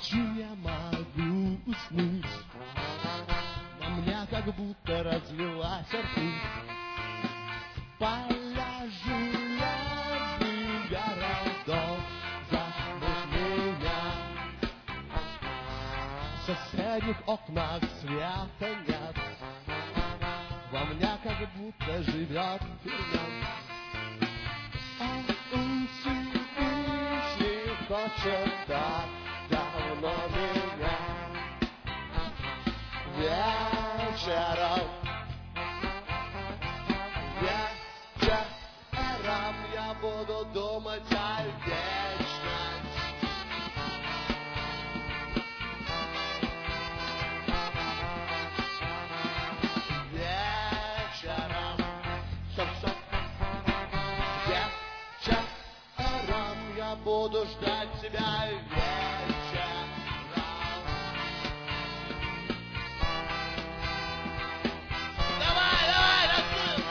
Ночью я могу уснуть, на меня как будто разлилась ртуть. Поля железных городов зовут меня. В соседних окнах света нет, во мне как будто живет фурьян. Хочет так давно меня вечером я буду думать о вечности. Вечером я буду ждать тебя вечером. Давай, Расул!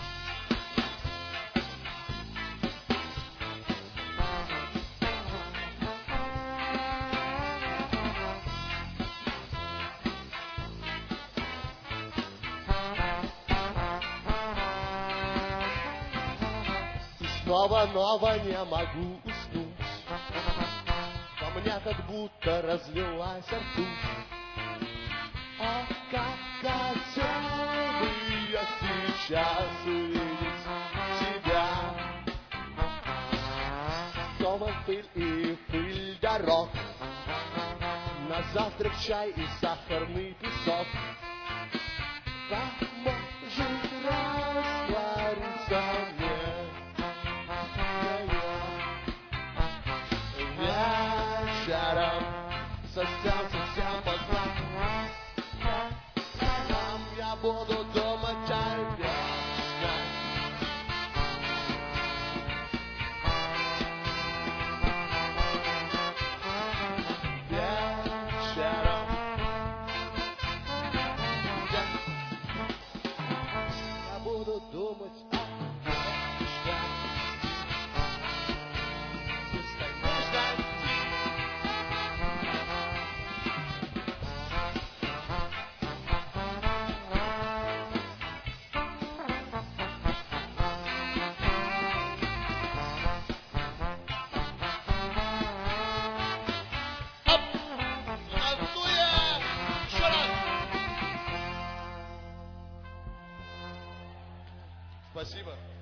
И снова не могу уснуть, во мне как будто разлилась ртуть. О, как хотел бы я сейчас увидеть тебя. Дома пыль и пыль дорог, на завтрак чай и сахарный песок. Поможет раствориться мне вечером, совсем поздно. Я буду думать о вечности. Вечером я буду думать о Спасибо.